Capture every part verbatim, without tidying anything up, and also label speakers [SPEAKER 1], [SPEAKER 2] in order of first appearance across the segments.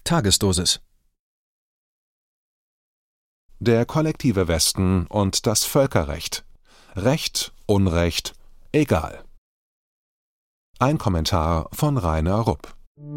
[SPEAKER 1] Tagesdosis.
[SPEAKER 2] Der kollektive Westen und das Völkerrecht. Recht, Unrecht, egal. Ein Kommentar von Rainer Rupp.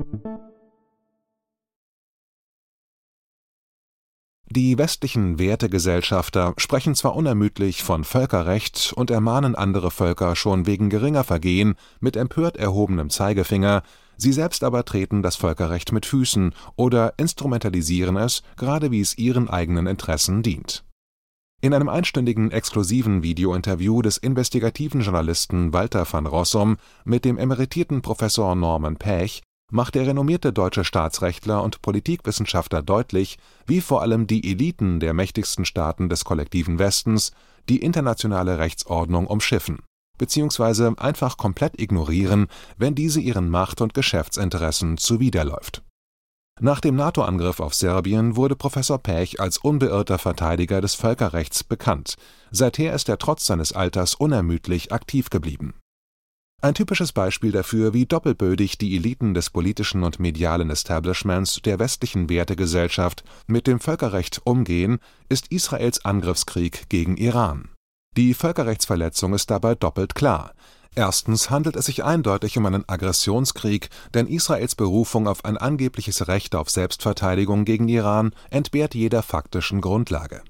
[SPEAKER 2] Die westlichen Wertegesellschafter sprechen zwar unermüdlich von Völkerrecht und ermahnen andere Völker schon wegen geringer Vergehen mit empört erhobenem Zeigefinger, sie selbst aber treten das Völkerrecht mit Füßen oder instrumentalisieren es, gerade wie es ihren eigenen Interessen dient. In einem einstündigen exklusiven Videointerview des investigativen Journalisten Walter van Rossum mit dem emeritierten Professor Norman Pech macht der renommierte deutsche Staatsrechtler und Politikwissenschaftler deutlich, wie vor allem die Eliten der mächtigsten Staaten des kollektiven Westens die internationale Rechtsordnung umschiffen, beziehungsweise einfach komplett ignorieren, wenn diese ihren Macht- und Geschäftsinteressen zuwiderläuft. Nach dem NATO-Angriff auf Serbien wurde Professor Pech als unbeirrter Verteidiger des Völkerrechts bekannt. Seither ist er trotz seines Alters unermüdlich aktiv geblieben. Ein typisches Beispiel dafür, wie doppelbödig die Eliten des politischen und medialen Establishments der westlichen Wertegesellschaft mit dem Völkerrecht umgehen, ist Israels Angriffskrieg gegen Iran. Die Völkerrechtsverletzung ist dabei doppelt klar. Erstens handelt es sich eindeutig um einen Aggressionskrieg, denn Israels Berufung auf ein angebliches Recht auf Selbstverteidigung gegen Iran entbehrt jeder faktischen Grundlage.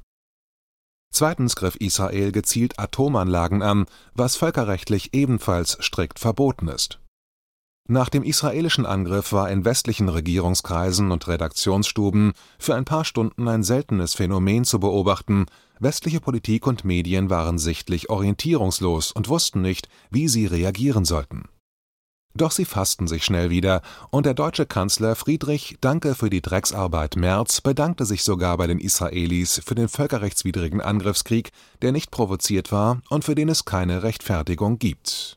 [SPEAKER 2] Zweitens griff Israel gezielt Atomanlagen an, was völkerrechtlich ebenfalls strikt verboten ist. Nach dem israelischen Angriff war in westlichen Regierungskreisen und Redaktionsstuben für ein paar Stunden ein seltenes Phänomen zu beobachten: Westliche Politik und Medien waren sichtlich orientierungslos und wussten nicht, wie sie reagieren sollten. Doch sie fassten sich schnell wieder, und der deutsche Kanzler Friedrich Danke für die Drecksarbeit Merz bedankte sich sogar bei den Israelis für den völkerrechtswidrigen Angriffskrieg, der nicht provoziert war und für den es keine Rechtfertigung gibt.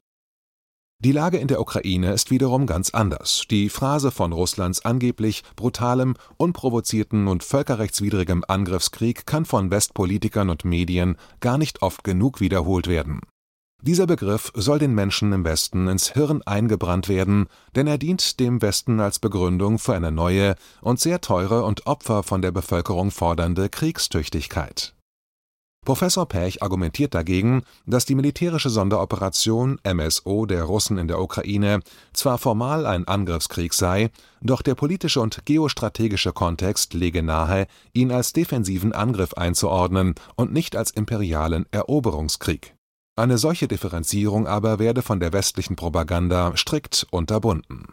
[SPEAKER 2] Die Lage in der Ukraine ist wiederum ganz anders. Die Phrase von Russlands angeblich brutalem, unprovozierten und völkerrechtswidrigem Angriffskrieg kann von Westpolitikern und Medien gar nicht oft genug wiederholt werden. Dieser Begriff soll den Menschen im Westen ins Hirn eingebrannt werden, denn er dient dem Westen als Begründung für eine neue und sehr teure und Opfer von der Bevölkerung fordernde Kriegstüchtigkeit. Professor Pech argumentiert dagegen, dass die militärische Sonderoperation M S O der Russen in der Ukraine zwar formal ein Angriffskrieg sei, doch der politische und geostrategische Kontext lege nahe, ihn als defensiven Angriff einzuordnen und nicht als imperialen Eroberungskrieg. Eine solche Differenzierung aber werde von der westlichen Propaganda strikt unterbunden.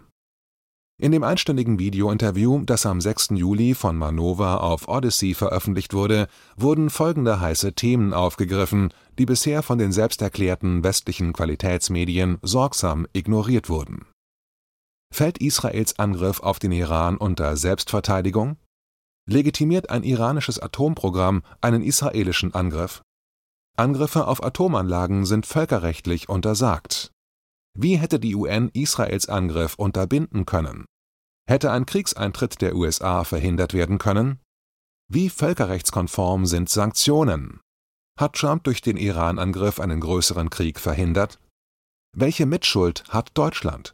[SPEAKER 2] In dem einstündigen Videointerview, das am sechsten Juli von Manova auf Odyssey veröffentlicht wurde, wurden folgende heiße Themen aufgegriffen, die bisher von den selbsterklärten westlichen Qualitätsmedien sorgsam ignoriert wurden. Fällt Israels Angriff auf den Iran unter Selbstverteidigung? Legitimiert ein iranisches Atomprogramm einen israelischen Angriff? Angriffe auf Atomanlagen sind völkerrechtlich untersagt. Wie hätte die U N Israels Angriff unterbinden können? Hätte ein Kriegseintritt der U S A verhindert werden können? Wie völkerrechtskonform sind Sanktionen? Hat Trump durch den Iran-Angriff einen größeren Krieg verhindert? Welche Mitschuld hat Deutschland?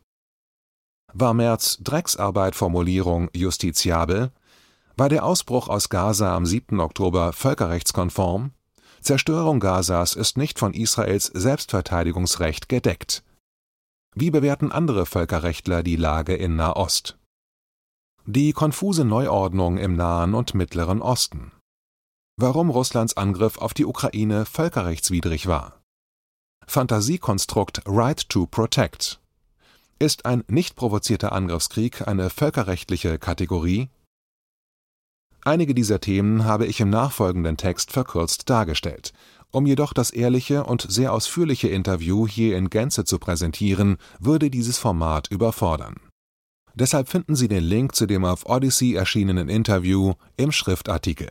[SPEAKER 2] War Merz' Drecksarbeit-Formulierung justiziabel? War der Ausbruch aus Gaza am siebten Oktober völkerrechtskonform? Zerstörung Gazas ist nicht von Israels Selbstverteidigungsrecht gedeckt. Wie bewerten andere Völkerrechtler die Lage in Nahost? Die konfuse Neuordnung im Nahen und Mittleren Osten. Warum Russlands Angriff auf die Ukraine völkerrechtswidrig war. Fantasiekonstrukt Right to Protect. Ist ein nicht provozierter Angriffskrieg eine völkerrechtliche Kategorie? Einige dieser Themen habe ich im nachfolgenden Text verkürzt dargestellt. Um jedoch das ehrliche und sehr ausführliche Interview hier in Gänze zu präsentieren, würde dieses Format überfordern. Deshalb finden Sie den Link zu dem auf Odyssey erschienenen Interview im Schriftartikel.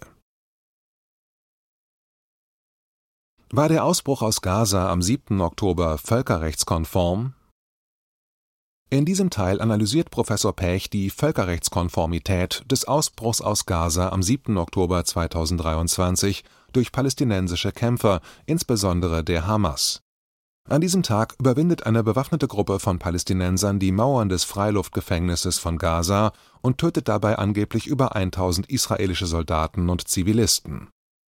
[SPEAKER 2] War der Ausbruch aus Gaza am siebten Oktober völkerrechtskonform? In diesem Teil analysiert Professor Pech die Völkerrechtskonformität des Ausbruchs aus Gaza am siebten Oktober zweitausenddreiundzwanzig durch palästinensische Kämpfer, insbesondere der Hamas. An diesem Tag überwindet eine bewaffnete Gruppe von Palästinensern die Mauern des Freiluftgefängnisses von Gaza und tötet dabei angeblich über tausend israelische Soldaten und Zivilisten.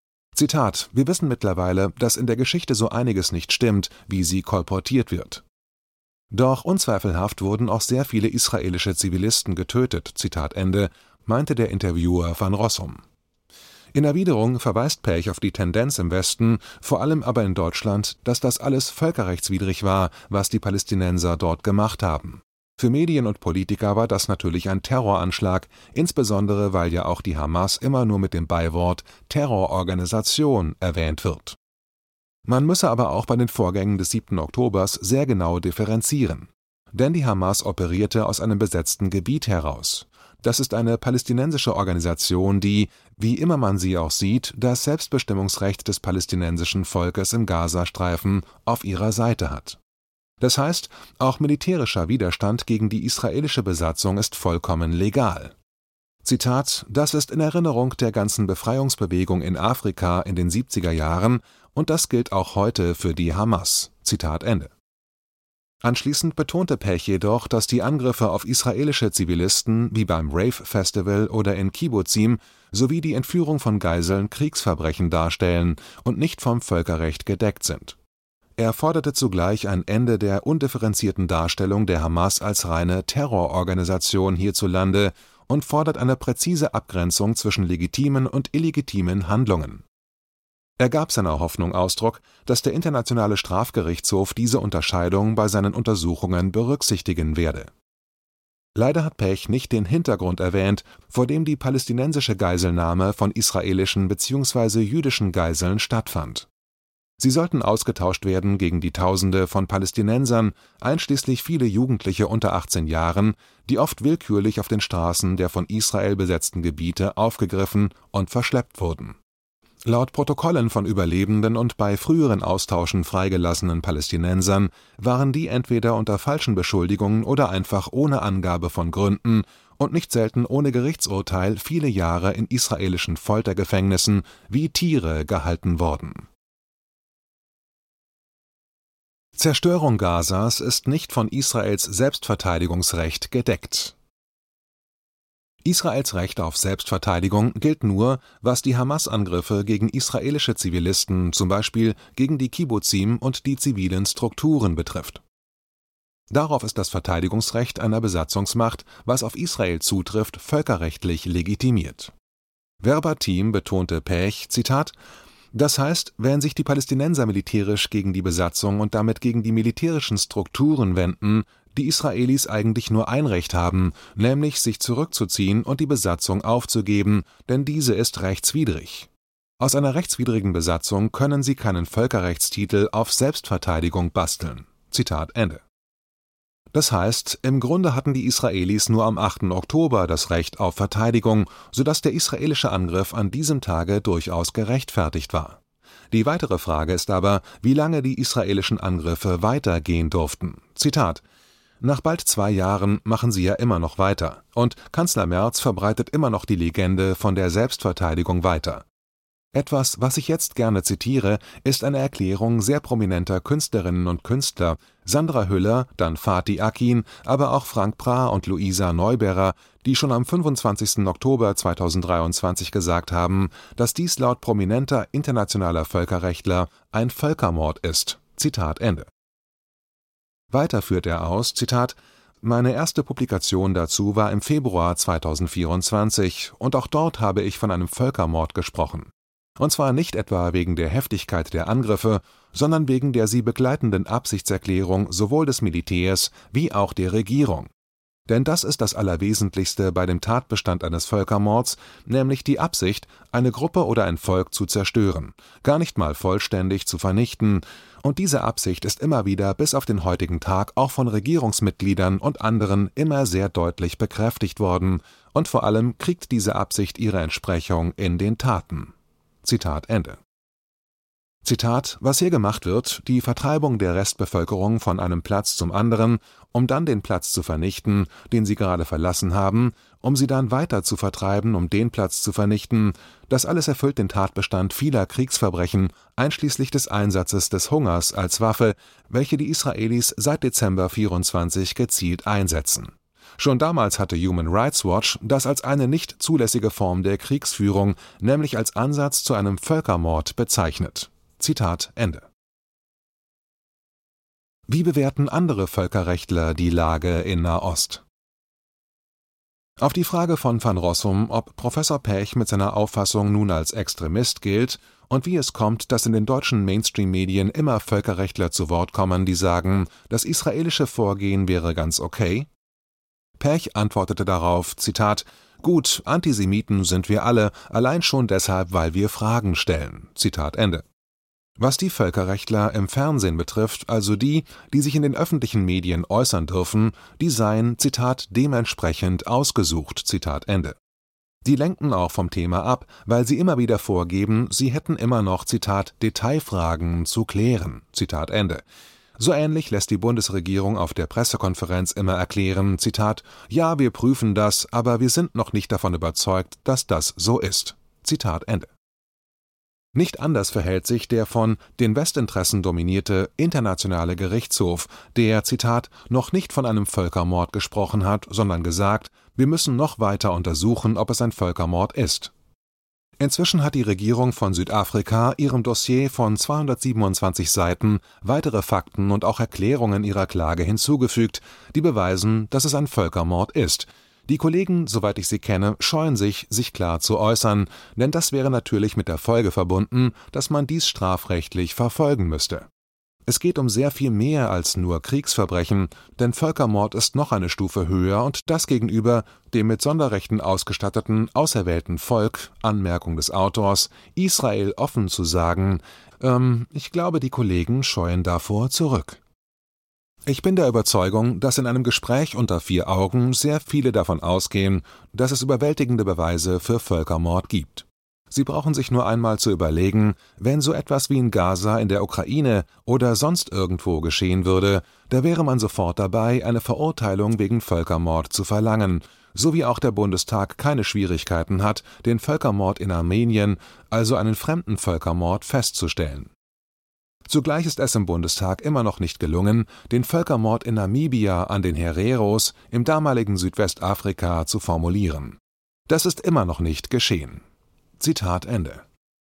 [SPEAKER 2] Zitat: Wir wissen mittlerweile, dass in der Geschichte so einiges nicht stimmt, wie sie kolportiert wird. Doch unzweifelhaft wurden auch sehr viele israelische Zivilisten getötet, Zitat Ende, meinte der Interviewer van Rossum. In Erwiderung verweist Pech auf die Tendenz im Westen, vor allem aber in Deutschland, dass das alles völkerrechtswidrig war, was die Palästinenser dort gemacht haben. Für Medien und Politiker war das natürlich ein Terroranschlag, insbesondere weil ja auch die Hamas immer nur mit dem Beiwort Terrororganisation erwähnt wird. Man müsse aber auch bei den Vorgängen des siebten Oktobers sehr genau differenzieren. Denn die Hamas operierte aus einem besetzten Gebiet heraus. Das ist eine palästinensische Organisation, die, wie immer man sie auch sieht, das Selbstbestimmungsrecht des palästinensischen Volkes im Gazastreifen auf ihrer Seite hat. Das heißt, auch militärischer Widerstand gegen die israelische Besatzung ist vollkommen legal. Zitat: Das ist in Erinnerung der ganzen Befreiungsbewegung in Afrika in den siebziger Jahren und das gilt auch heute für die Hamas. Zitat Ende. Anschließend betonte Pech jedoch, dass die Angriffe auf israelische Zivilisten wie beim Rave Festival oder in Kibbuzim sowie die Entführung von Geiseln Kriegsverbrechen darstellen und nicht vom Völkerrecht gedeckt sind. Er forderte zugleich ein Ende der undifferenzierten Darstellung der Hamas als reine Terrororganisation hierzulande und fordert eine präzise Abgrenzung zwischen legitimen und illegitimen Handlungen. Er gab seiner Hoffnung Ausdruck, dass der Internationale Strafgerichtshof diese Unterscheidung bei seinen Untersuchungen berücksichtigen werde. Leider hat Pech nicht den Hintergrund erwähnt, vor dem die palästinensische Geiselnahme von israelischen bzw. jüdischen Geiseln stattfand. Sie sollten ausgetauscht werden gegen die Tausende von Palästinensern, einschließlich viele Jugendliche unter achtzehn Jahren, die oft willkürlich auf den Straßen der von Israel besetzten Gebiete aufgegriffen und verschleppt wurden. Laut Protokollen von Überlebenden und bei früheren Austauschen freigelassenen Palästinensern waren die entweder unter falschen Beschuldigungen oder einfach ohne Angabe von Gründen und nicht selten ohne Gerichtsurteil viele Jahre in israelischen Foltergefängnissen wie Tiere gehalten worden. Zerstörung Gazas ist nicht von Israels Selbstverteidigungsrecht gedeckt. Israels Recht auf Selbstverteidigung gilt nur, was die Hamas-Angriffe gegen israelische Zivilisten, zum Beispiel gegen die Kibbuzim und die zivilen Strukturen betrifft. Darauf ist das Verteidigungsrecht einer Besatzungsmacht, was auf Israel zutrifft, völkerrechtlich legitimiert. Verbatim betonte Pech, Zitat: Das heißt, wenn sich die Palästinenser militärisch gegen die Besatzung und damit gegen die militärischen Strukturen wenden, die Israelis eigentlich nur ein Recht haben, nämlich sich zurückzuziehen und die Besatzung aufzugeben, denn diese ist rechtswidrig. Aus einer rechtswidrigen Besatzung können sie keinen Völkerrechtstitel auf Selbstverteidigung basteln. Zitat Ende. Das heißt, im Grunde hatten die Israelis nur am achten Oktober das Recht auf Verteidigung, sodass der israelische Angriff an diesem Tage durchaus gerechtfertigt war. Die weitere Frage ist aber, wie lange die israelischen Angriffe weitergehen durften. Zitat: Nach bald zwei Jahren machen sie ja immer noch weiter, und Kanzler Merz verbreitet immer noch die Legende von der Selbstverteidigung weiter. Etwas, was ich jetzt gerne zitiere, ist eine Erklärung sehr prominenter Künstlerinnen und Künstler, Sandra Hüller, dann Fatih Akin, aber auch Frank Prah und Luisa Neubauer, die schon am fünfundzwanzigsten Oktober zweitausenddreiundzwanzig gesagt haben, dass dies laut prominenter internationaler Völkerrechtler ein Völkermord ist. Zitat Ende. Weiter führt er aus, Zitat: Meine erste Publikation dazu war im Februar zweitausendvierundzwanzig und auch dort habe ich von einem Völkermord gesprochen. Und zwar nicht etwa wegen der Heftigkeit der Angriffe, sondern wegen der sie begleitenden Absichtserklärung sowohl des Militärs wie auch der Regierung. Denn das ist das Allerwesentlichste bei dem Tatbestand eines Völkermords, nämlich die Absicht, eine Gruppe oder ein Volk zu zerstören, gar nicht mal vollständig zu vernichten, und diese Absicht ist immer wieder bis auf den heutigen Tag auch von Regierungsmitgliedern und anderen immer sehr deutlich bekräftigt worden, und vor allem kriegt diese Absicht ihre Entsprechung in den Taten. Zitat Ende. Zitat: Was hier gemacht wird, die Vertreibung der Restbevölkerung von einem Platz zum anderen um dann den Platz zu vernichten, den sie gerade verlassen haben, um sie dann weiter zu vertreiben, um den Platz zu vernichten. Das alles erfüllt den Tatbestand vieler Kriegsverbrechen, einschließlich des Einsatzes des Hungers als Waffe, welche die Israelis seit Dezember vierundzwanzig gezielt einsetzen. Schon damals hatte Human Rights Watch das als eine nicht zulässige Form der Kriegsführung, nämlich als Ansatz zu einem Völkermord bezeichnet. Zitat Ende. Wie bewerten andere Völkerrechtler die Lage in Nahost? Auf die Frage von van Rossum, ob Professor Pech mit seiner Auffassung nun als Extremist gilt und wie es kommt, dass in den deutschen Mainstream-Medien immer Völkerrechtler zu Wort kommen, die sagen, das israelische Vorgehen wäre ganz okay, Pech antwortete darauf, Zitat, »Gut, Antisemiten sind wir alle, allein schon deshalb, weil wir Fragen stellen.« Zitat Ende. Was die Völkerrechtler im Fernsehen betrifft, also die, die sich in den öffentlichen Medien äußern dürfen, die seien, Zitat, dementsprechend ausgesucht, Zitat Ende. Die lenken auch vom Thema ab, weil sie immer wieder vorgeben, sie hätten immer noch, Zitat, Detailfragen zu klären, Zitat Ende. So ähnlich lässt die Bundesregierung auf der Pressekonferenz immer erklären, Zitat, ja, wir prüfen das, aber wir sind noch nicht davon überzeugt, dass das so ist. Zitat Ende. Nicht anders verhält sich der von den Westinteressen dominierte Internationale Gerichtshof, der, Zitat, noch nicht von einem Völkermord gesprochen hat, sondern gesagt, wir müssen noch weiter untersuchen, ob es ein Völkermord ist. Inzwischen hat die Regierung von Südafrika ihrem Dossier von zweihundertsiebenundzwanzig Seiten weitere Fakten und auch Erklärungen ihrer Klage hinzugefügt, die beweisen, dass es ein Völkermord ist. Die Kollegen, soweit ich sie kenne, scheuen sich, sich klar zu äußern, denn das wäre natürlich mit der Folge verbunden, dass man dies strafrechtlich verfolgen müsste. Es geht um sehr viel mehr als nur Kriegsverbrechen, denn Völkermord ist noch eine Stufe höher und das gegenüber dem mit Sonderrechten ausgestatteten auserwählten Volk, Anmerkung des Autors, Israel offen zu sagen, ähm, ich glaube, die Kollegen scheuen davor zurück. Ich bin der Überzeugung, dass in einem Gespräch unter vier Augen sehr viele davon ausgehen, dass es überwältigende Beweise für Völkermord gibt. Sie brauchen sich nur einmal zu überlegen, wenn so etwas wie in Gaza, in der Ukraine oder sonst irgendwo geschehen würde, da wäre man sofort dabei, eine Verurteilung wegen Völkermord zu verlangen, so wie auch der Bundestag keine Schwierigkeiten hat, den Völkermord in Armenien, also einen fremden Völkermord, festzustellen. Zugleich ist es im Bundestag immer noch nicht gelungen, den Völkermord in Namibia an den Hereros im damaligen Südwestafrika zu formulieren. Das ist immer noch nicht geschehen. Zitat Ende.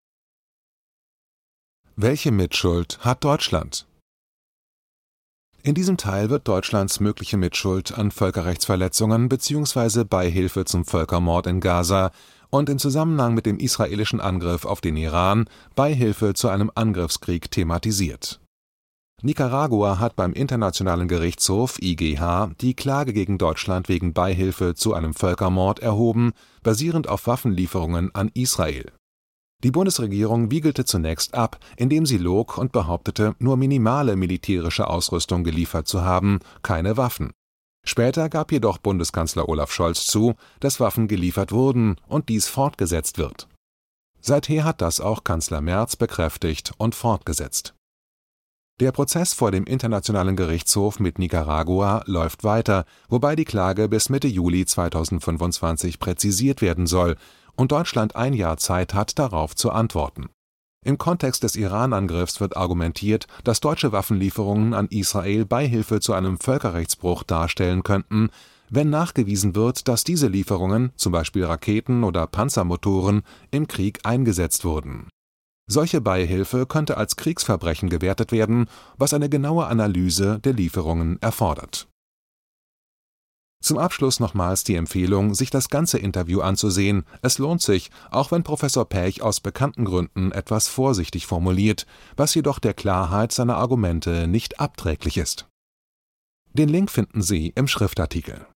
[SPEAKER 2] Welche Mitschuld hat Deutschland? In diesem Teil wird Deutschlands mögliche Mitschuld an Völkerrechtsverletzungen bzw. Beihilfe zum Völkermord in Gaza und im Zusammenhang mit dem israelischen Angriff auf den Iran Beihilfe zu einem Angriffskrieg thematisiert. Nicaragua hat beim Internationalen Gerichtshof I G H die Klage gegen Deutschland wegen Beihilfe zu einem Völkermord erhoben, basierend auf Waffenlieferungen an Israel. Die Bundesregierung wiegelte zunächst ab, indem sie log und behauptete, nur minimale militärische Ausrüstung geliefert zu haben, keine Waffen. Später gab jedoch Bundeskanzler Olaf Scholz zu, dass Waffen geliefert wurden und dies fortgesetzt wird. Seither hat das auch Kanzler Merz bekräftigt und fortgesetzt. Der Prozess vor dem Internationalen Gerichtshof mit Nicaragua läuft weiter, wobei die Klage bis Mitte Juli zweitausendfünfundzwanzig präzisiert werden soll und Deutschland ein Jahr Zeit hat, darauf zu antworten. Im Kontext des Iran-Angriffs wird argumentiert, dass deutsche Waffenlieferungen an Israel Beihilfe zu einem Völkerrechtsbruch darstellen könnten, wenn nachgewiesen wird, dass diese Lieferungen, zum Beispiel Raketen oder Panzermotoren, im Krieg eingesetzt wurden. Solche Beihilfe könnte als Kriegsverbrechen gewertet werden, was eine genaue Analyse der Lieferungen erfordert. Zum Abschluss nochmals die Empfehlung, sich das ganze Interview anzusehen. Es lohnt sich, auch wenn Professor Pech aus bekannten Gründen etwas vorsichtig formuliert, was jedoch der Klarheit seiner Argumente nicht abträglich ist. Den Link finden Sie im Schriftartikel.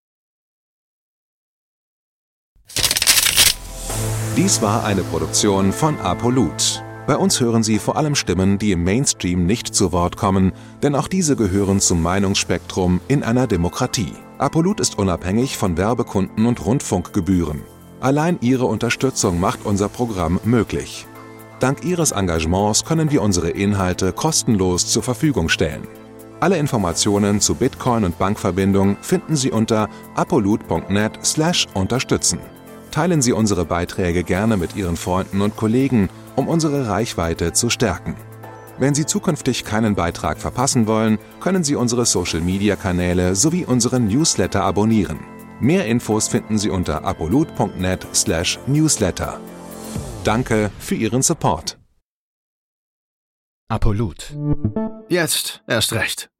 [SPEAKER 2] Dies war eine Produktion von Apolut. Bei uns hören Sie vor allem Stimmen, die im Mainstream nicht zu Wort kommen, denn auch diese gehören zum Meinungsspektrum in einer Demokratie. Apolut ist unabhängig von Werbekunden und Rundfunkgebühren. Allein Ihre Unterstützung macht unser Programm möglich. Dank Ihres Engagements können wir unsere Inhalte kostenlos zur Verfügung stellen. Alle Informationen zu Bitcoin und Bankverbindung finden Sie unter apollut punkt net slash unterstützen. Teilen Sie unsere Beiträge gerne mit Ihren Freunden und Kollegen, um unsere Reichweite zu stärken. Wenn Sie zukünftig keinen Beitrag verpassen wollen, können Sie unsere Social-Media-Kanäle sowie unseren Newsletter abonnieren. Mehr Infos finden Sie unter apollut punkt net slash newsletter. Danke für Ihren Support.
[SPEAKER 1] Apollut.
[SPEAKER 3] Jetzt erst recht.